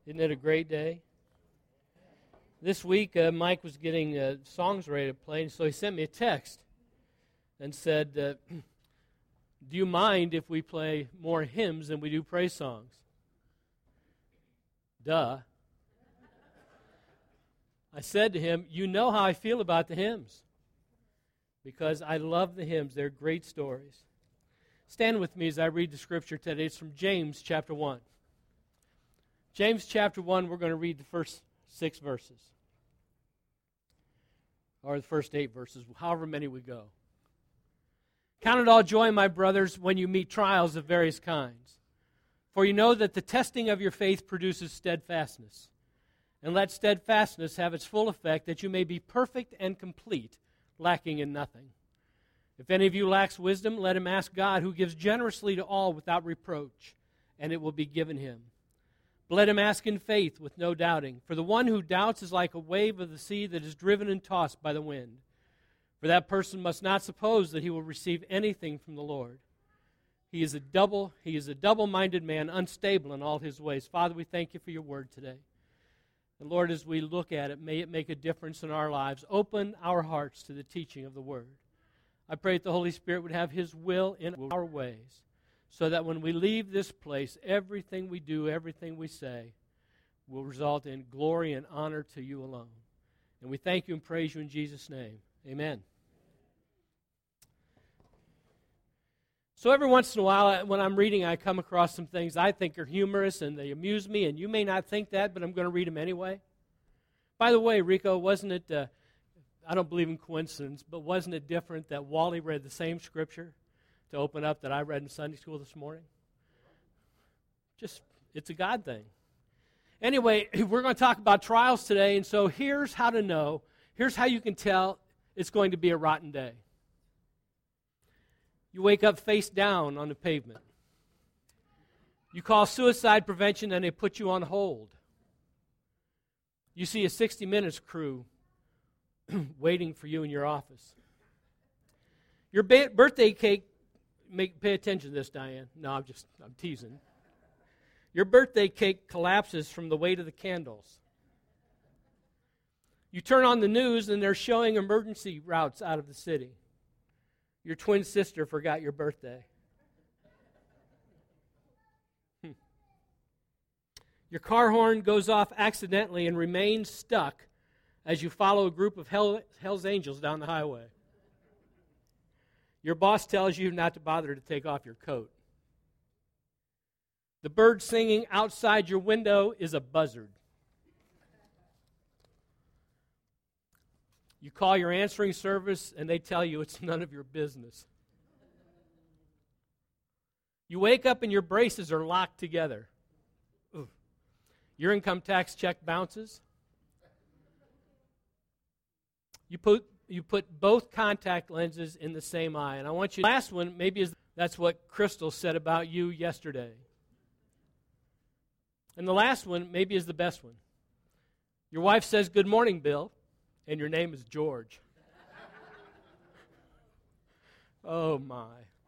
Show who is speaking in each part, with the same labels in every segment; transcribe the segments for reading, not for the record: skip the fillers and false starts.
Speaker 1: Isn't it a great day? This week, Mike was getting songs ready to play, so he sent me a text and said, do you mind if we play more hymns than we do praise songs? Duh. I said to him, you know how I feel about the hymns, because I love the hymns. They're great stories. Stand with me as I read the scripture today. It's from James chapter 1. James chapter 1, we're going to read the first 6 verses. Or the first 8 verses, however many we go. Count it all joy, my brothers, when you meet trials of various kinds. For you know that the testing of your faith produces steadfastness. And let steadfastness have its full effect, that you may be perfect and complete, lacking in nothing. If any of you lacks wisdom, let him ask God, who gives generously to all without reproach, and it will be given him. But let him ask in faith with no doubting. For the one who doubts is like a wave of the sea that is driven and tossed by the wind. For that person must not suppose that he will receive anything from the Lord. He is a double-minded man, unstable in all his ways. Father, we thank you for your word today. And Lord, as we look at it, may it make a difference in our lives. Open our hearts to the teaching of the word. I pray that the Holy Spirit would have his will in our ways, so that when we leave this place, everything we do, everything we say, will result in glory and honor to you alone. And we thank you and praise you in Jesus' name. Amen. So every once in a while, when I'm reading, I come across some things I think are humorous and they amuse me, and you may not think that, but I'm going to read them anyway. By the way, Rico, wasn't it, I don't believe in coincidence, but wasn't it different that Wally read the same scripture to open up that I read in Sunday school this morning? It's a God thing. Anyway, we're going to talk about trials today, and so here's how to know. Here's how you can tell it's going to be a rotten day. You wake up face down on the pavement. You call suicide prevention and they put you on hold. You see a 60 Minutes crew waiting for you in your office. Your birthday cake, pay attention to this, Diane. No, I'm teasing. Your birthday cake collapses from the weight of the candles. You turn on the news and they're showing emergency routes out of the city. Your twin sister forgot your birthday. Your car horn goes off accidentally and remains stuck as you follow a group of Hell's Angels down the highway. Your boss tells you not to bother to take off your coat. The bird singing outside your window is a buzzard. You call your answering service and they tell you it's none of your business. You wake up and your braces are locked together. Ooh. Your income tax check bounces. You put both contact lenses in the same eye. And I want you, last one, that's what Crystal said about you yesterday. And the last one maybe is the best one. Your wife says, "Good morning, Bill," and your name is George. Oh, my.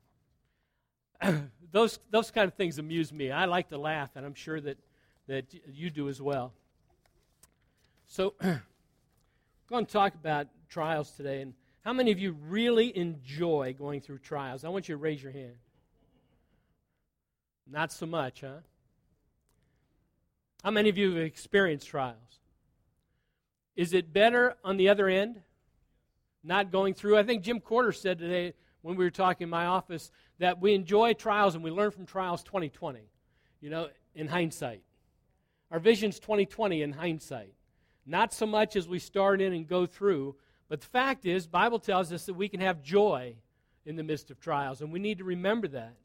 Speaker 1: Those kind of things amuse me. I like to laugh, and I'm sure that you do as well. So, I'm going to talk about trials today. And how many of you really enjoy going through trials? I want you to raise your hand. Not so much, huh? How many of you have experienced trials? Is it better on the other end, not going through? I think Jim Corder said today when we were talking in my office that we enjoy trials and we learn from trials 20/20, in hindsight. Our vision's 20/20 in hindsight. Not so much as we start in and go through, but the fact is, Bible tells us that we can have joy in the midst of trials, and we need to remember that.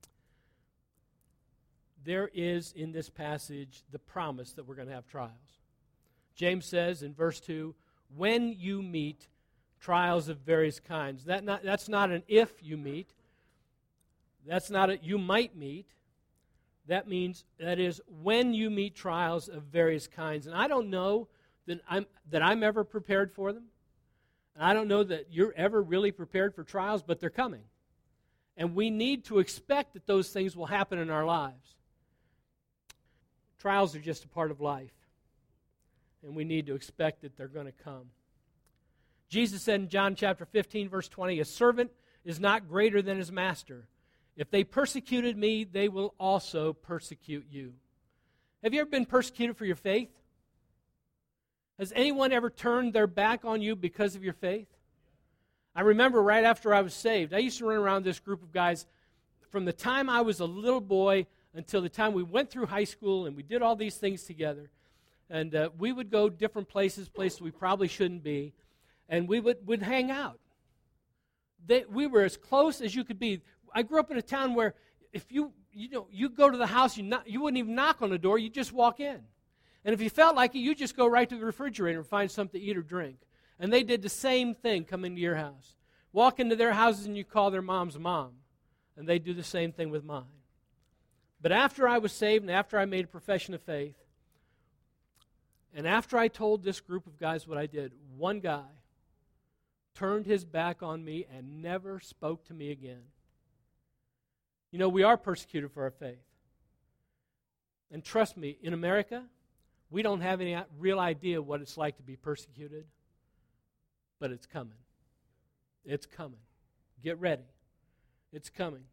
Speaker 1: There is in this passage the promise that we're going to have trials. James says in verse 2, when you meet trials of various kinds. That's not an if you meet. That's not a you might meet. That is when you meet trials of various kinds. And I don't know that I'm ever prepared for them. And I don't know that you're ever really prepared for trials, but they're coming. And we need to expect that those things will happen in our lives. Trials are just a part of life, and we need to expect that they're going to come. Jesus said in John chapter 15, verse 20, "A servant is not greater than his master. If they persecuted me, they will also persecute you." Have you ever been persecuted for your faith? Has anyone ever turned their back on you because of your faith? I remember right after I was saved, I used to run around this group of guys from the time I was a little boy until the time we went through high school, and we did all these things together. And we would go different places we probably shouldn't be, and we would hang out. We were as close as you could be. I grew up in a town where if you go to the house, you wouldn't even knock on the door, you just walk in. And if you felt like it, you just go right to the refrigerator and find something to eat or drink. And they did the same thing coming to your house. Walk into their houses and you call their mom's mom. And they do the same thing with mine. But after I was saved and after I made a profession of faith, and after I told this group of guys what I did, one guy turned his back on me and never spoke to me again. You know, we are persecuted for our faith. And trust me, in America, we don't have any real idea what it's like to be persecuted. But it's coming. It's coming. Get ready. It's coming.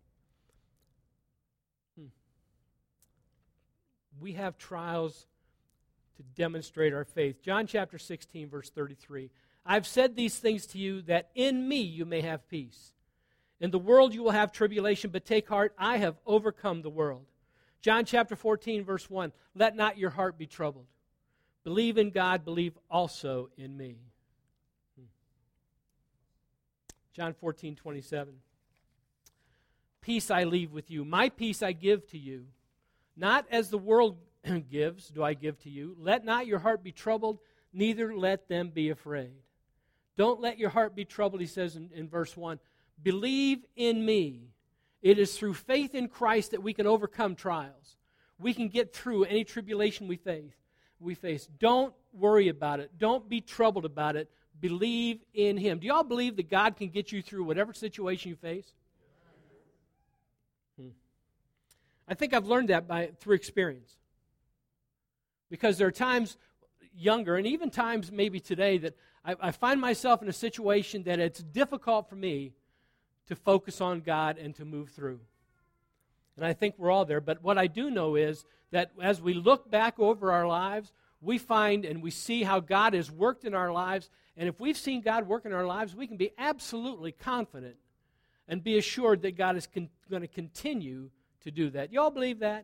Speaker 1: We have trials to demonstrate our faith. John chapter 16, verse 33. "I've said these things to you that in me you may have peace. In the world you will have tribulation, but take heart, I have overcome the world." John chapter 14, verse 1. "Let not your heart be troubled. Believe in God, believe also in me." John 14, 27. "Peace I leave with you. My peace I give to you. Not as the world gives do I give to you. Let not your heart be troubled, neither let them be afraid." Don't let your heart be troubled, he says in verse 1. Believe in me. It is through faith in Christ that we can overcome trials. We can get through any tribulation we face. Don't worry about it. Don't be troubled about it. Believe in Him. Do you all believe that God can get you through whatever situation you face? I think I've learned that through experience. Because there are times younger, and even times maybe today, that I find myself in a situation that it's difficult for me to focus on God and to move through. And I think we're all there. But what I do know is that as we look back over our lives, we find and we see how God has worked in our lives. And if we've seen God work in our lives, we can be absolutely confident and be assured that God is going to continue to do that. You all believe that?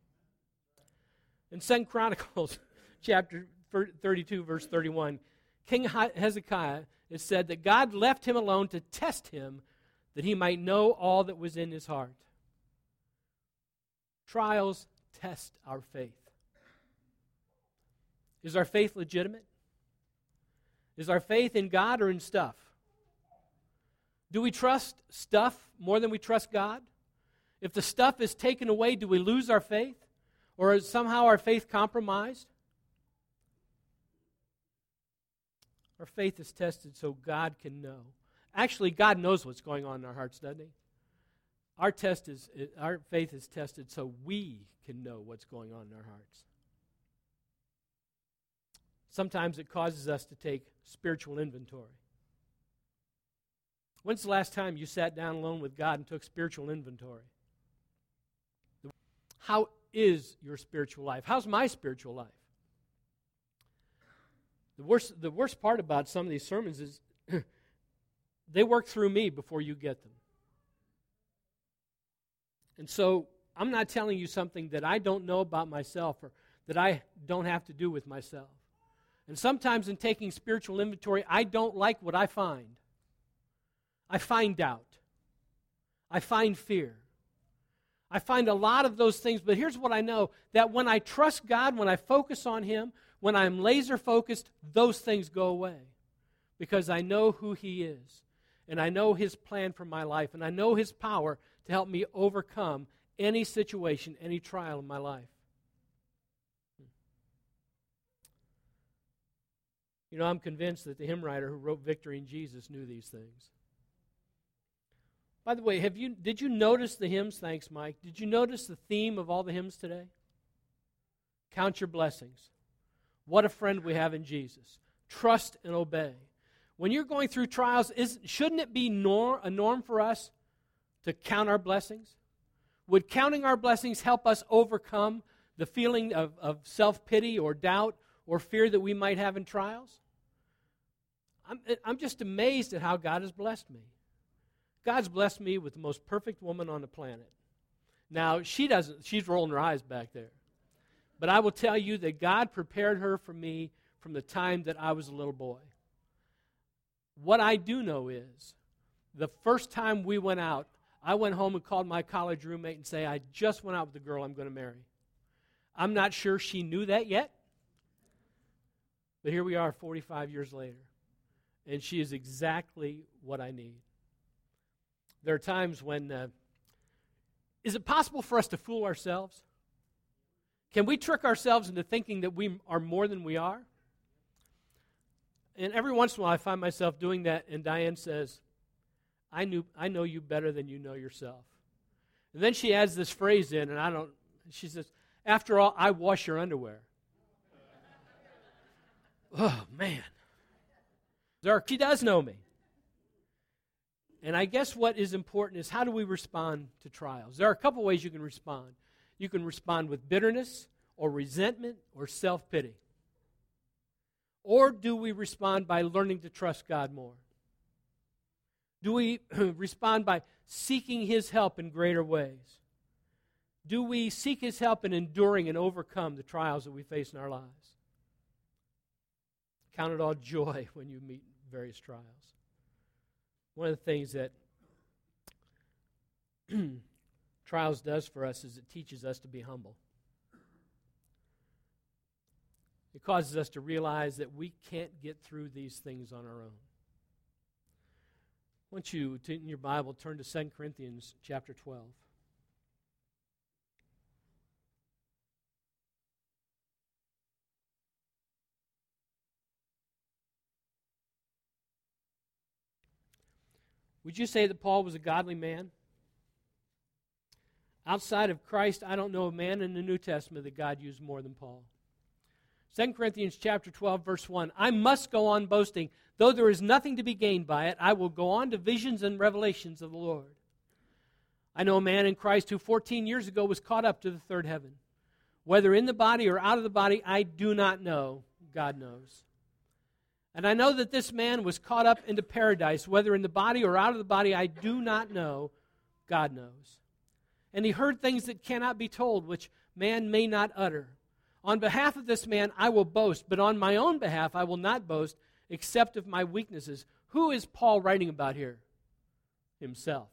Speaker 1: In 2 Chronicles chapter 32, verse 31, King Hezekiah, it said that God left him alone to test him that he might know all that was in his heart. Trials test our faith. Is our faith legitimate? Is our faith in God or in stuff? Do we trust stuff more than we trust God? If the stuff is taken away, do we lose our faith? Or is somehow our faith compromised? Our faith is tested so God can know. Actually, God knows what's going on in our hearts, doesn't He? Our faith is tested so we can know what's going on in our hearts. Sometimes it causes us to take spiritual inventory. When's the last time you sat down alone with God and took spiritual inventory? How is your spiritual life? How's my spiritual life? The worst part about some of these sermons is they work through me before you get them. And so I'm not telling you something that I don't know about myself or that I don't have to do with myself. And sometimes in taking spiritual inventory, I don't like what I find. I find doubt. I find fear. I find a lot of those things, but here's what I know, that when I trust God, when I focus on Him, when I'm laser focused, those things go away. Because I know who He is, and I know His plan for my life, and I know His power to help me overcome any situation, any trial in my life. You know, I'm convinced that the hymn writer who wrote Victory in Jesus knew these things. By the way, did you notice the hymns? Thanks, Mike. Did you notice the theme of all the hymns today? Count your blessings. What a friend we have in Jesus. Trust and obey. When you're going through trials, shouldn't it be a norm for us to count our blessings? Would counting our blessings help us overcome the feeling of self-pity or doubt or fear that we might have in trials? I'm just amazed at how God has blessed me. God's blessed me with the most perfect woman on the planet. Now, she's rolling her eyes back there. But I will tell you that God prepared her for me from the time that I was a little boy. What I do know is, the first time we went out, I went home and called my college roommate and said, I just went out with the girl I'm going to marry. I'm not sure she knew that yet, but here we are 45 years later, and she is exactly what I need. There are times when, is it possible for us to fool ourselves? Can we trick ourselves into thinking that we are more than we are? And every once in a while I find myself doing that, and Diane says, I know you better than you know yourself. And then she adds this phrase in, and she says, after all, I wash your underwear. Oh, man. She does know me. And I guess what is important is, how do we respond to trials? There are a couple ways you can respond. You can respond with bitterness or resentment or self-pity. Or do we respond by learning to trust God more? Do we respond by seeking His help in greater ways? Do we seek His help in enduring and overcome the trials that we face in our lives? Count it all joy when you meet various trials. One of the things that trials does for us is it teaches us to be humble. It causes us to realize that we can't get through these things on our own. I want you to, in your Bible, turn to 2 Corinthians chapter 12. Would you say that Paul was a godly man? Outside of Christ, I don't know a man in the New Testament that God used more than Paul. 2 Corinthians chapter 12, verse 1, I must go on boasting. Though there is nothing to be gained by it, I will go on to visions and revelations of the Lord. I know a man in Christ who 14 years ago was caught up to the third heaven. Whether in the body or out of the body, I do not know. God knows. And I know that this man was caught up into paradise, whether in the body or out of the body, I do not know. God knows. And he heard things that cannot be told, which man may not utter. On behalf of this man I will boast, but on my own behalf I will not boast, except of my weaknesses. Who is Paul writing about here? Himself.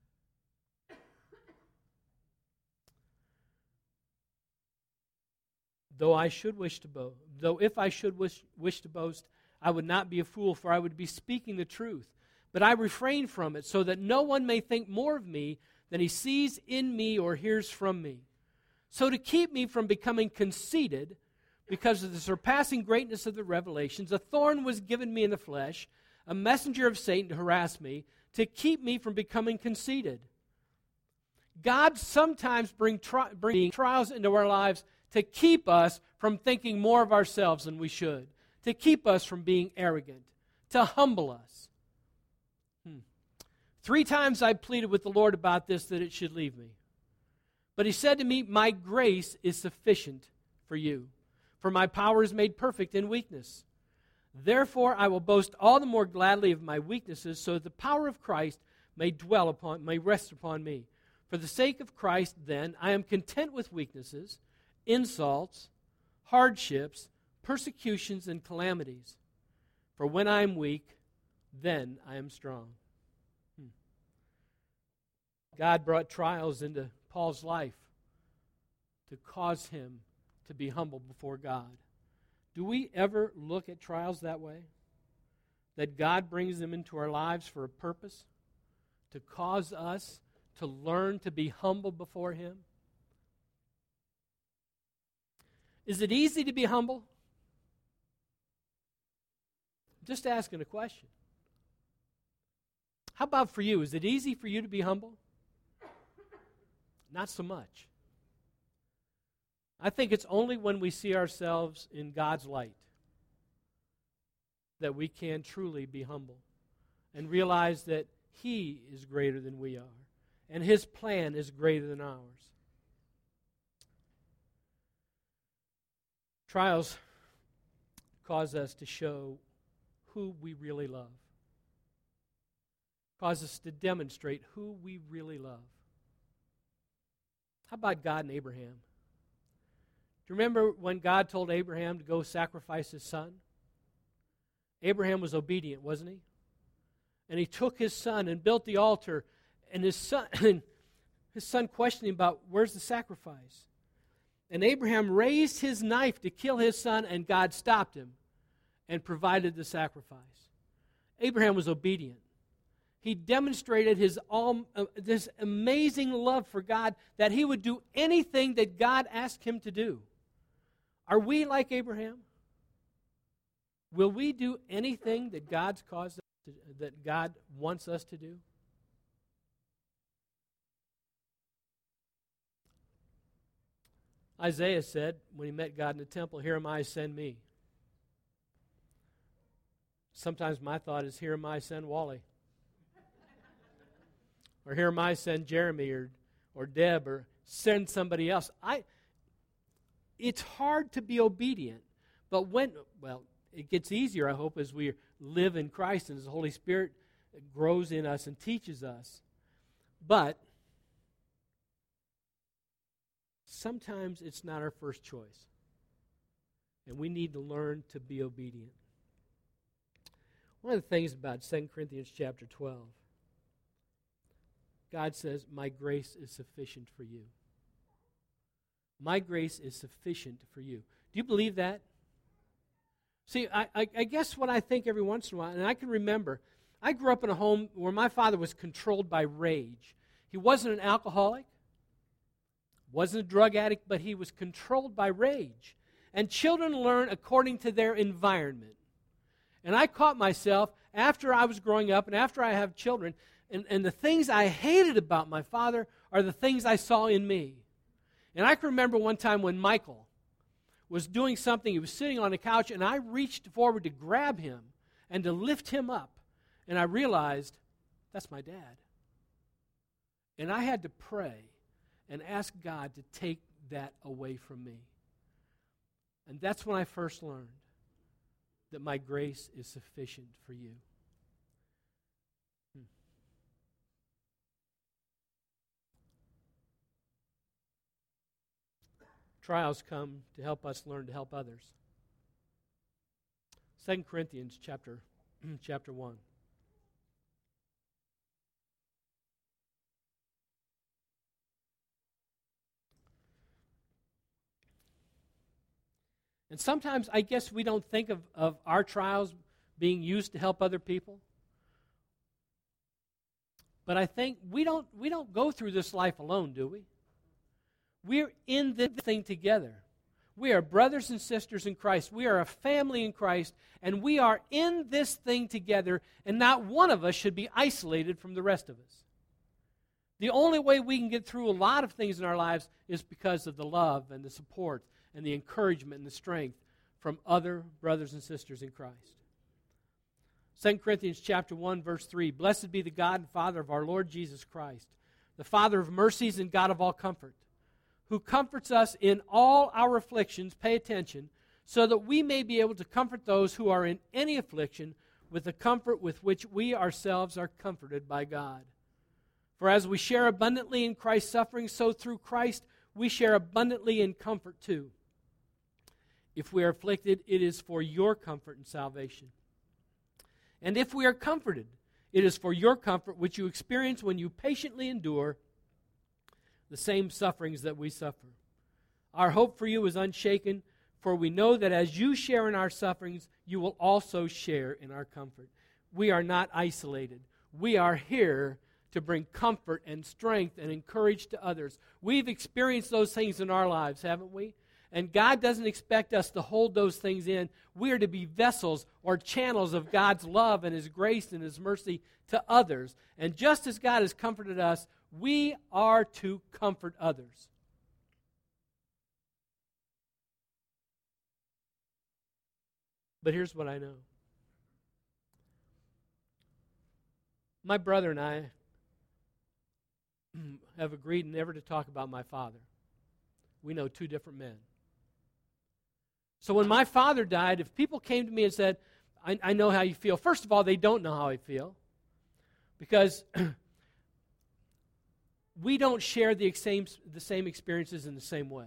Speaker 1: Though if I should wish to boast, I would not be a fool, for I would be speaking the truth. But I refrain from it, so that no one may think more of me than he sees in me or hears from me. So to keep me from becoming conceited, because of the surpassing greatness of the revelations, a thorn was given me in the flesh, a messenger of Satan to harass me, to keep me from becoming conceited. God sometimes brings trials into our lives to keep us from thinking more of ourselves than we should, to keep us from being arrogant, to humble us. 3 times I pleaded with the Lord about this, that it should leave me. But He said to me, my grace is sufficient for you, for my power is made perfect in weakness. Therefore I will boast all the more gladly of my weaknesses, so that the power of Christ may rest upon me. For the sake of Christ, then, I am content with weaknesses, insults, hardships, persecutions, and calamities. For when I am weak, then I am strong. God brought trials into Paul's life to cause him to be humble before God. Do we ever look at trials that way? That God brings them into our lives for a purpose? To cause us to learn to be humble before Him? Is it easy to be humble? Just asking a question. How about for you? Is it easy for you to be humble? Not so much. I think it's only when we see ourselves in God's light that we can truly be humble and realize that He is greater than we are, and His plan is greater than ours. Trials cause us to show who we really love, cause us to demonstrate who we really love. How about God and Abraham? Do you remember when God told Abraham to go sacrifice his son? Abraham was obedient, wasn't he? And he took his son and built the altar, and his son questioned him about where's the sacrifice. And Abraham raised his knife to kill his son, and God stopped him and provided the sacrifice. Abraham was obedient. He demonstrated this amazing love for God that he would do anything that God asked him to do. Are we like Abraham? Will we do anything that that God wants us to do? Isaiah said when he met God in the temple, "Here am I, send me." Sometimes my thought is, "Here am I, send Wally." Or here am I, send Jeremy or Deb, or send somebody else. It's hard to be obedient, but it gets easier, I hope, as we live in Christ and as the Holy Spirit grows in us and teaches us. But sometimes it's not our first choice, and we need to learn to be obedient. One of the things about 2 Corinthians chapter 12, God says, "My grace is sufficient for you." My grace is sufficient for you. Do you believe that? See, I guess what I think every once in a while, and I can remember, I grew up in a home where my father was controlled by rage. He wasn't an alcoholic, wasn't a drug addict, but he was controlled by rage. And children learn according to their environment. And I caught myself, after I was growing up and after I have children, and the things I hated about my father are the things I saw in me. And I can remember one time when Michael was doing something, he was sitting on a couch, and I reached forward to grab him and to lift him up. And I realized, that's my dad. And I had to pray and ask God to take that away from me. And that's when I first learned that my grace is sufficient for you. Trials come to help us learn to help others. 2 Corinthians chapter 1. And sometimes I guess we don't think of our trials being used to help other people. But I think we don't go through this life alone, do we? We're in this thing together. We are brothers and sisters in Christ. We are a family in Christ, and we are in this thing together, and not one of us should be isolated from the rest of us. The only way we can get through a lot of things in our lives is because of the love and the support and the encouragement and the strength from other brothers and sisters in Christ. 2 Corinthians chapter 1, verse 3, "Blessed be the God and Father of our Lord Jesus Christ, the Father of mercies and God of all comfort, who comforts us in all our afflictions," pay attention, "so that we may be able to comfort those who are in any affliction with the comfort with which we ourselves are comforted by God. For as we share abundantly in Christ's suffering, so through Christ we share abundantly in comfort too. If we are afflicted, it is for your comfort and salvation. And if we are comforted, it is for your comfort which you experience when you patiently endure the same sufferings that we suffer. Our hope for you is unshaken, for we know that as you share in our sufferings, you will also share in our comfort." We are not isolated. We are here to bring comfort and strength and encourage to others. We've experienced those things in our lives, haven't we? And God doesn't expect us to hold those things in. We are to be vessels or channels of God's love and His grace and His mercy to others. And just as God has comforted us, we are to comfort others. But here's what I know. My brother and I have agreed never to talk about my father. We know two different men. So when my father died, if people came to me and said, I know how you feel, first of all, they don't know how I feel, because we don't share the same experiences in the same way.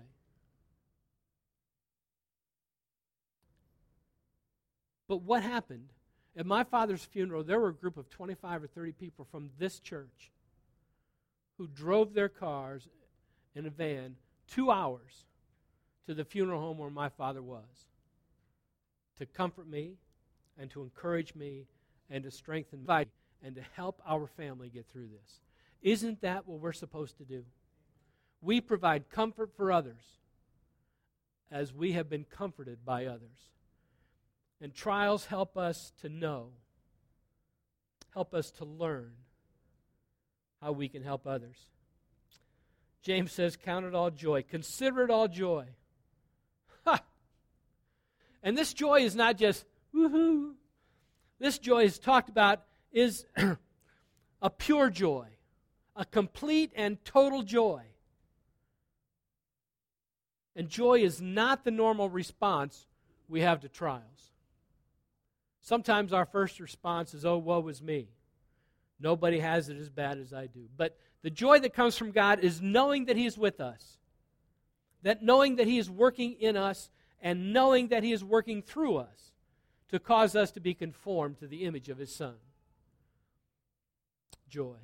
Speaker 1: But what happened? At my father's funeral, there were a group of 25 or 30 people from this church who drove their cars in a van 2 hours to the funeral home where my father was to comfort me and to encourage me and to strengthen me and to help our family get through this. Isn't that what we're supposed to do? We provide comfort for others as we have been comforted by others. And trials help us to know, help us to learn how we can help others. James says, count it all joy. Consider it all joy. Ha! And this joy is not just, woohoo. This joy is talked about is a pure joy, a complete and total joy. And joy is not the normal response we have to trials. Sometimes our first response is, oh, woe is me. Nobody has it as bad as I do. But the joy that comes from God is knowing that He is with us. That knowing that He is working in us and knowing that He is working through us to cause us to be conformed to the image of His Son. Joy.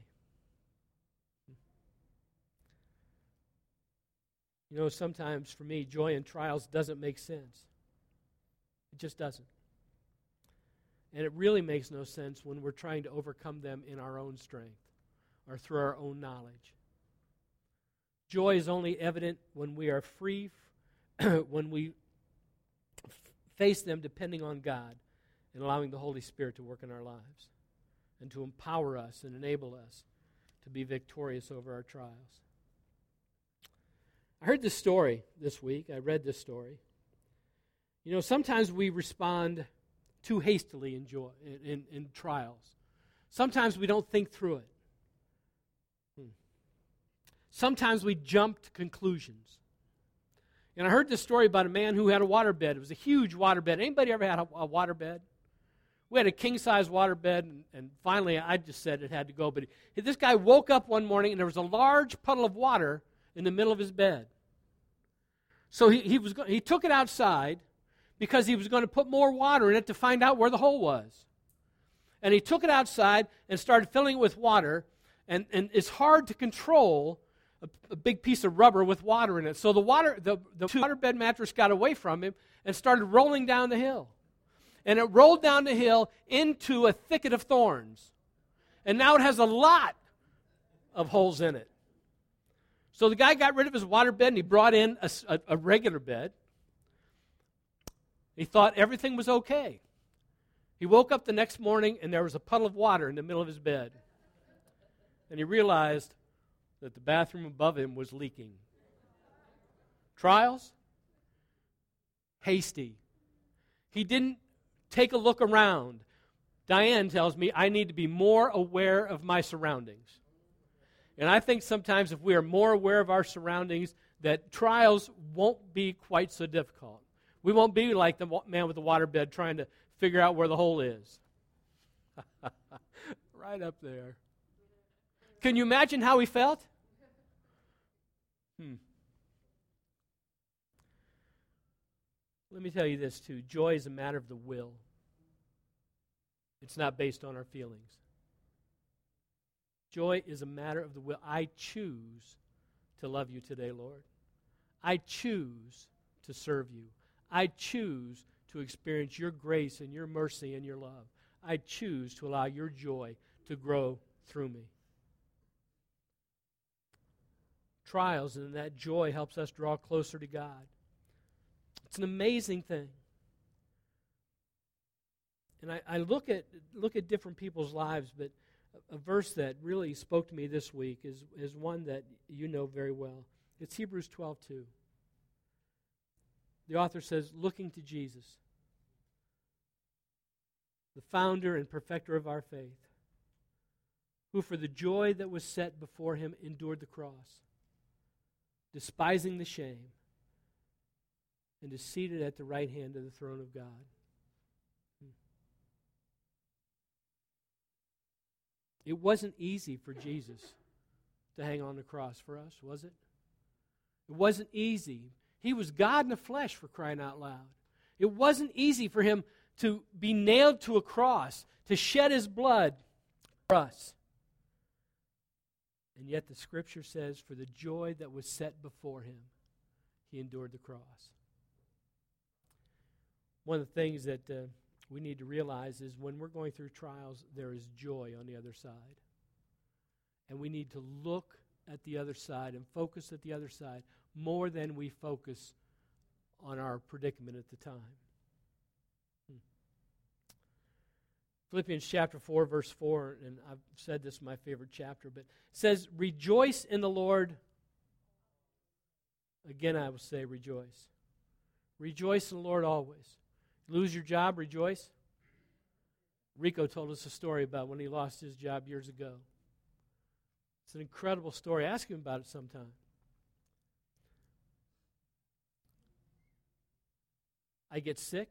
Speaker 1: You know, sometimes for me, joy in trials doesn't make sense. It just doesn't. And it really makes no sense when we're trying to overcome them in our own strength or through our own knowledge. Joy is only evident when we are free, when we face them depending on God and allowing the Holy Spirit to work in our lives and to empower us and enable us to be victorious over our trials. I heard this story this week. I read this story. You know, sometimes we respond too hastily in trials. Sometimes we don't think through it. Sometimes we jump to conclusions. And I heard this story about a man who had a waterbed. It was a huge waterbed. Anybody ever had a waterbed? We had a king-size waterbed, and finally I just said it had to go. But this guy woke up one morning, and there was a large puddle of water in the middle of his bed. So he took it outside, because he was going to put more water in it to find out where the hole was. And he took it outside and started filling it with water, and it's hard to control a big piece of rubber with water in it. So the waterbed mattress got away from him and started rolling down the hill. And it rolled down the hill into a thicket of thorns. And now it has a lot of holes in it. So the guy got rid of his waterbed and he brought in a regular bed. He thought everything was okay. He woke up the next morning and there was a puddle of water in the middle of his bed. And he realized that the bathroom above him was leaking. Trials? Hasty. He didn't take a look around. Diane tells me I need to be more aware of my surroundings. And I think sometimes if we are more aware of our surroundings, that trials won't be quite so difficult. We won't be like the man with the waterbed trying to figure out where the hole is. Right up there. Can you imagine how he felt? Let me tell you this too. Joy is a matter of the will. It's not based on our feelings. Joy is a matter of the will. I choose to love you today, Lord. I choose to serve you. I choose to experience your grace and your mercy and your love. I choose to allow your joy to grow through me. Trials and that joy helps us draw closer to God. It's an amazing thing. And I look at different people's lives, but a verse that really spoke to me this week is one that you know very well. It's Hebrews 12:2. The author says, looking to Jesus, the founder and perfecter of our faith, who for the joy that was set before him endured the cross, despising the shame, and is seated at the right hand of the throne of God. It wasn't easy for Jesus to hang on the cross for us, was it? It wasn't easy. He was God in the flesh, for crying out loud. It wasn't easy for him to be nailed to a cross, to shed his blood for us. And yet the Scripture says, for the joy that was set before him, he endured the cross. One of the things that we need to realize is when we're going through trials, there is joy on the other side. And we need to look at the other side and focus at the other side more than we focus on our predicament at the time. Philippians chapter 4, verse 4, and I've said this is my favorite chapter, but it says, rejoice in the Lord. Again, I will say rejoice. Rejoice in the Lord always. Lose your job, rejoice. Rico told us a story about when he lost his job years ago. It's an incredible story. Ask him about it sometime. I get sick,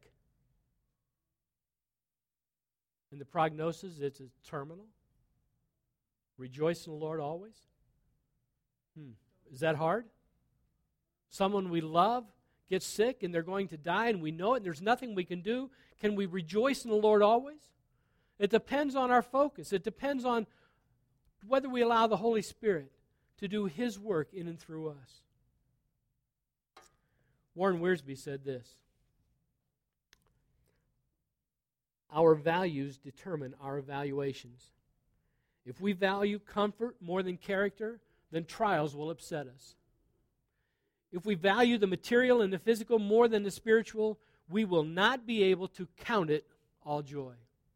Speaker 1: and the prognosis, it's terminal. Rejoice in the Lord always. Is that hard? Someone we love gets sick and they're going to die and we know it and there's nothing we can do. Can we rejoice in the Lord always? It depends on our focus. It depends on whether we allow the Holy Spirit to do His work in and through us. Warren Wiersbe said this: our values determine our evaluations. If we value comfort more than character, then trials will upset us. If we value the material and the physical more than the spiritual, we will not be able to count it all joy.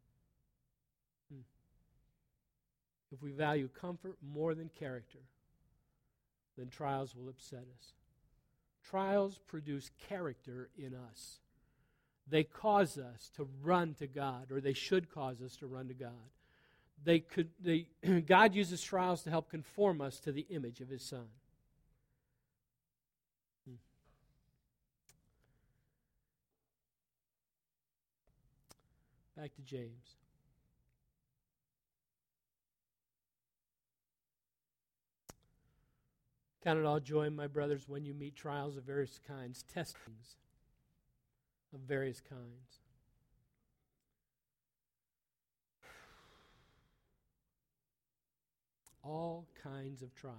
Speaker 1: If we value comfort more than character, then trials will upset us. Trials produce character in us. They cause us to run to God, or they should cause us to run to God. God uses trials to help conform us to the image of His Son. Back to James. Count it all joy, my brothers, when you meet trials of various kinds, testings of various kinds. All kinds of trials.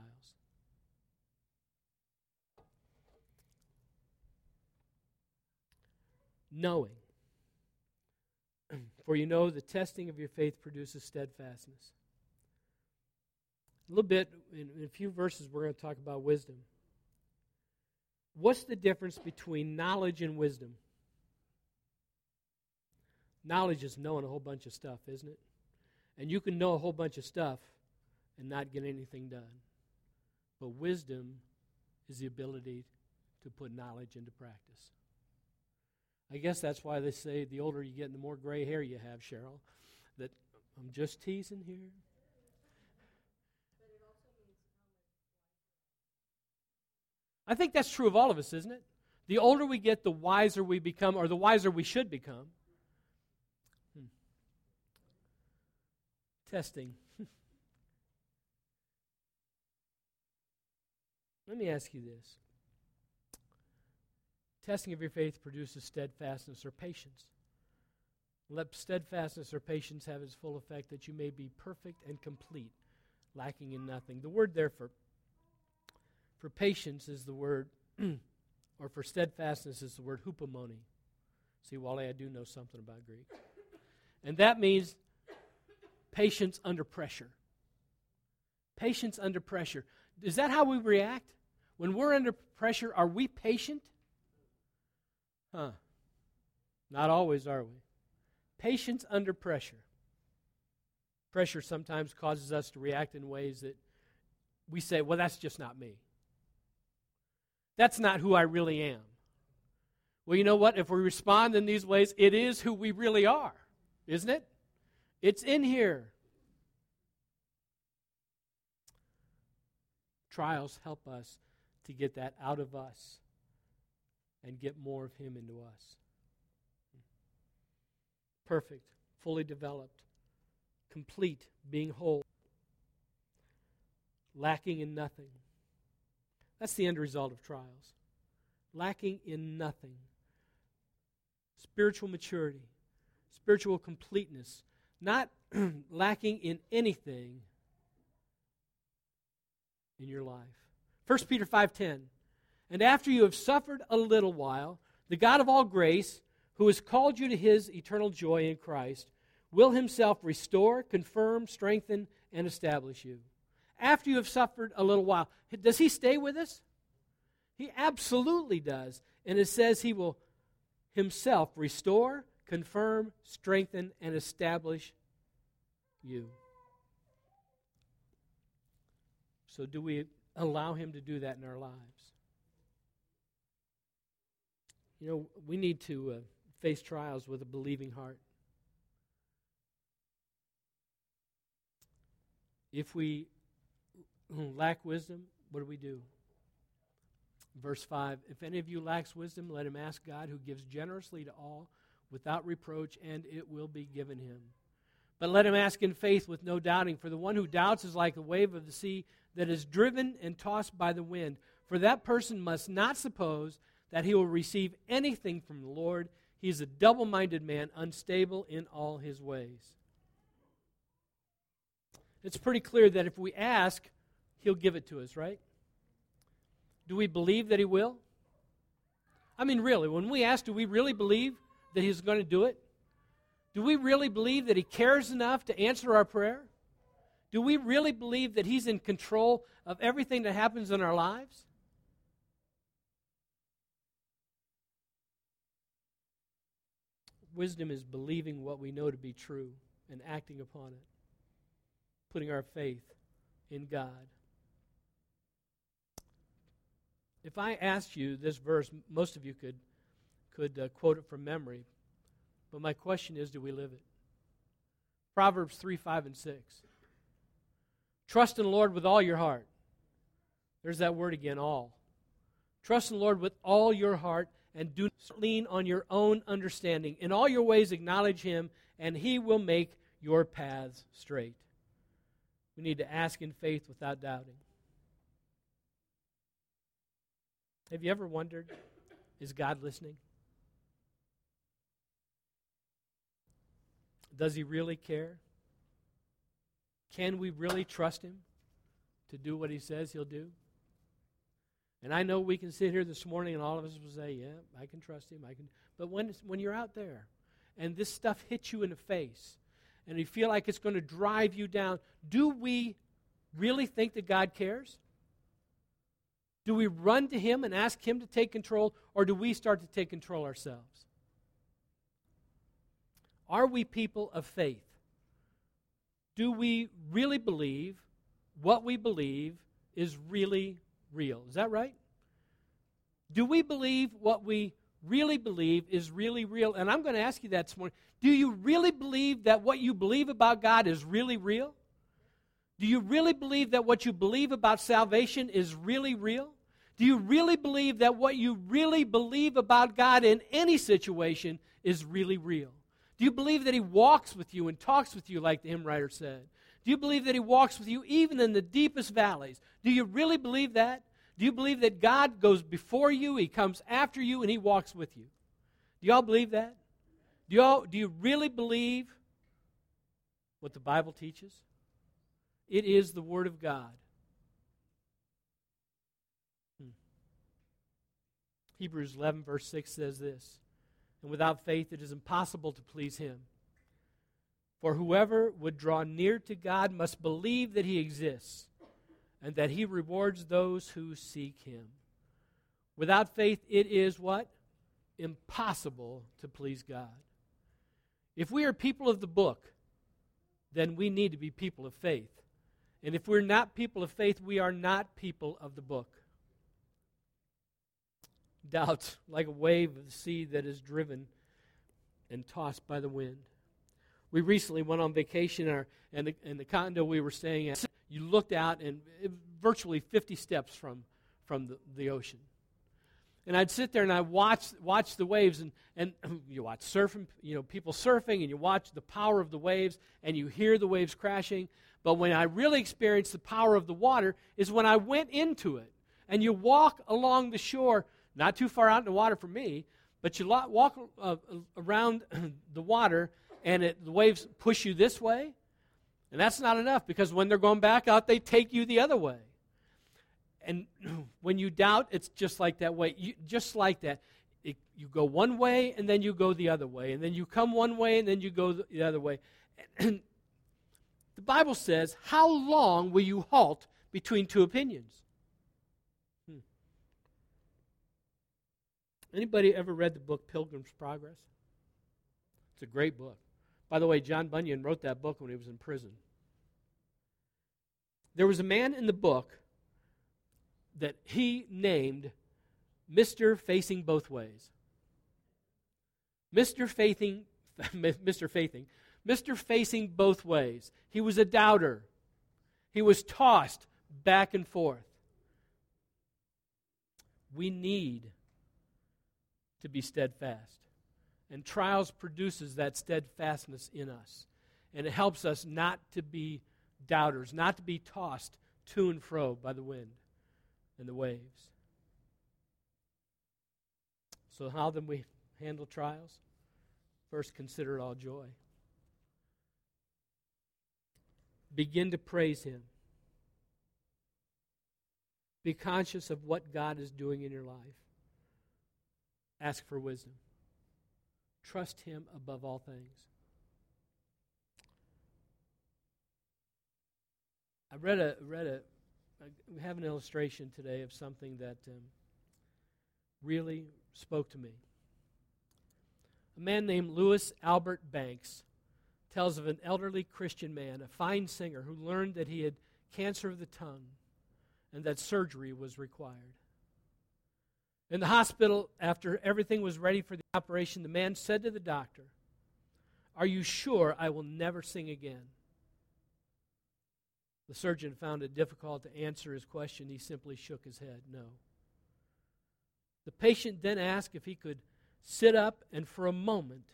Speaker 1: Knowing. For you know the testing of your faith produces steadfastness. A little bit, in a few verses, we're going to talk about wisdom. What's the difference between knowledge and wisdom? Knowledge is knowing a whole bunch of stuff, isn't it? And you can know a whole bunch of stuff and not get anything done. But wisdom is the ability to put knowledge into practice. I guess that's why they say the older you get, the more gray hair you have, Cheryl. That I'm just teasing here. I think that's true of all of us, isn't it? The older we get, the wiser we become, or the wiser we should become. Testing. Let me ask you this. Testing of your faith produces steadfastness or patience. Let steadfastness or patience have its full effect, that you may be perfect and complete, lacking in nothing. The word there for patience is the word, or for steadfastness is the word hupomone. See, Wally, I do know something about Greek. And that means patience under pressure. Patience under pressure. Is that how we react? When we're under pressure, are we patient? Not always, are we? Patience under pressure. Pressure sometimes causes us to react in ways that we say, well, that's just not me. That's not who I really am. Well, you know what? If we respond in these ways, it is who we really are. isn't it? It's in here. Trials help us to get that out of us and get more of Him into us. Perfect, fully developed, complete, being whole, lacking in nothing. That's the end result of trials. Lacking in nothing. Spiritual maturity, spiritual completeness, not lacking in anything in your life. 1 Peter 5:10, and after you have suffered a little while, the God of all grace, who has called you to His eternal joy in Christ, will Himself restore, confirm, strengthen, and establish you. After you have suffered a little while. Does He stay with us? He absolutely does. And it says He will Himself restore, confirm, strengthen, and establish you. So do we allow Him to do that in our lives? You know, we need to face trials with a believing heart. If we lack wisdom, what do? Verse 5, if any of you lacks wisdom, let him ask God, who gives generously to all without reproach, and it will be given him. But let him ask in faith with no doubting, for the one who doubts is like a wave of the sea that is driven and tossed by the wind. For that person must not suppose that he will receive anything from the Lord. He is a double-minded man, unstable in all his ways. It's pretty clear that if we ask, He'll give it to us, right? Do we believe that He will? I mean, really, when we ask, do we really believe that He's going to do it? Do we really believe that He cares enough to answer our prayer? Do we really believe that He's in control of everything that happens in our lives? Wisdom is believing what we know to be true and acting upon it, putting our faith in God. If I asked you this verse, most of you could quote it from memory, but my question is, do we live it? Proverbs 3, 5, and 6. Trust in the Lord with all your heart. There's that word again, all. Trust in the Lord with all your heart, and do not lean on your own understanding. In all your ways acknowledge Him, and He will make your paths straight. We need to ask in faith without doubting. Have you ever wondered, is God listening? Does He really care? Can we really trust Him to do what He says He'll do? And I know we can sit here this morning and all of us will say, yeah, I can trust Him. But when you're out there and this stuff hits you in the face and you feel like it's going to drive you down, do we really think that God cares? Do we run to Him and ask Him to take control, or do we start to take control ourselves? Are we people of faith? Do we really believe what we believe is really real? Is that right? Do we believe what we really believe is really real? And I'm going to ask you that this morning. Do you really believe that what you believe about God is really real? Do you really believe that what you believe about salvation is really real? Do you really believe that what you really believe about God in any situation is really real? Do you believe that He walks with you and talks with you like the hymn writer said? Do you believe that He walks with you even in the deepest valleys? Do you really believe that? Do you believe that God goes before you, He comes after you, and He walks with you? Do y'all believe that? Do you really believe what the Bible teaches? It is the Word of God. Hebrews 11 verse 6 says this, and without faith it is impossible to please Him. For whoever would draw near to God must believe that He exists and that He rewards those who seek Him. Without faith it is what? Impossible to please God. If we are people of the book, then we need to be people of faith. And if we're not people of faith, we are not people of the book. Doubt, like a wave of the sea that is driven and tossed by the wind. We recently went on vacation in the condo we were staying at. You looked out and virtually 50 steps from the ocean. And I'd sit there and I'd watch the waves, and you watch surfing, people surfing, and you watch the power of the waves, and you hear the waves crashing. But when I really experienced the power of the water is when I went into it. And you walk along the shore, not too far out in the water for me, but you walk around the water, and the waves push you this way. And that's not enough, because when they're going back out, they take you the other way. And when you doubt, it's just like that way. Just like that. You go one way, and then you go the other way. And then you come one way, and then you go the other way. And the Bible says, how long will you halt between two opinions? Anybody ever read the book Pilgrim's Progress? It's a great book. By the way, John Bunyan wrote that book when he was in prison. There was a man in the book that he named Mr. Facing Both Ways. Mr. Facing Both Ways. He was a doubter. He was tossed back and forth. We need to be steadfast. And trials produces that steadfastness in us. And it helps us not to be doubters, not to be tossed to and fro by the wind and the waves. So how then we handle trials? First, consider it all joy. Begin to praise Him. Be conscious of what God is doing in your life. Ask for wisdom. Trust Him above all things. We have an illustration today of something that really spoke to me. A man named Louis Albert Banks tells of an elderly Christian man, a fine singer, who learned that he had cancer of the tongue and that surgery was required. In the hospital, after everything was ready for the operation, the man said to the doctor, "Are you sure I will never sing again?" The surgeon found it difficult to answer his question. He simply shook his head, no. The patient then asked if he could sit up, and for a moment,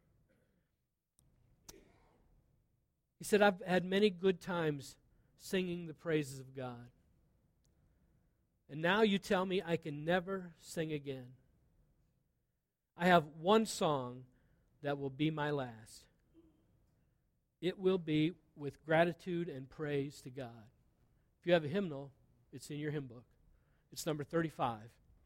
Speaker 1: he said, "I've had many good times singing the praises of God. And now you tell me I can never sing again. I have one song that will be my last. It will be with gratitude and praise to God." If you have a hymnal, it's in your hymn book. It's number 35.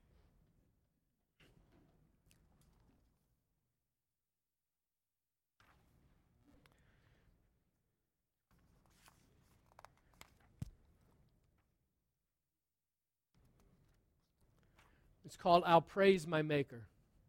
Speaker 1: It's called "I'll Praise My Maker."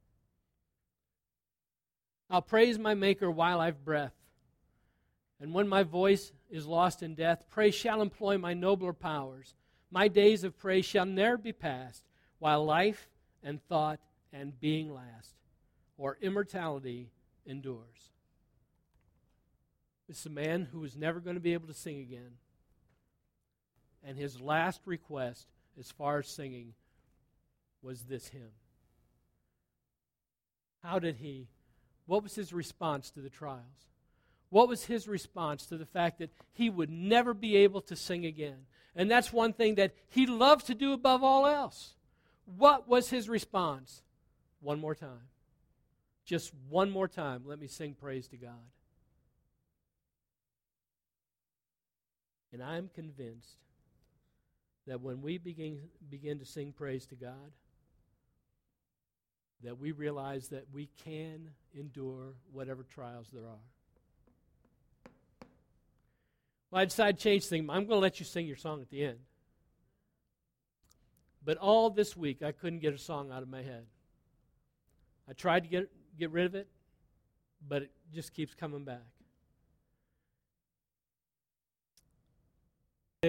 Speaker 1: I'll praise my Maker while I've breath. And when my voice is lost in death, praise shall employ my nobler powers. My days of praise shall ne'er be past, while life and thought and being last, or immortality endures. This is a man who was never going to be able to sing again. And his last request, as far as singing, was this hymn. What was his response to the trials? What was his response to the fact that he would never be able to sing again? And that's one thing that he loved to do above all else. What was his response? One more time. Just one more time, let me sing praise to God. And I'm convinced that when we begin to sing praise to God, that we realize that we can endure whatever trials there are. Well, I decided to change things. I'm going to let you sing your song at the end. But all this week, I couldn't get a song out of my head. I tried to get rid of it, but it just keeps coming back.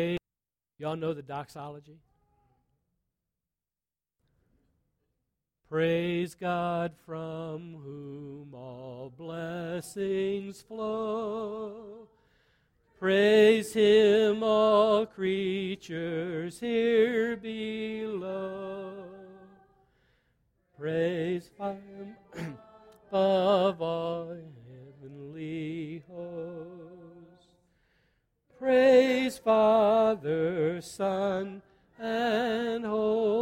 Speaker 1: Y'all know the doxology? Praise God from whom all blessings flow. Praise Him, all creatures here below. Praise Him above all heavenly hosts. Praise Father, Son, and Holy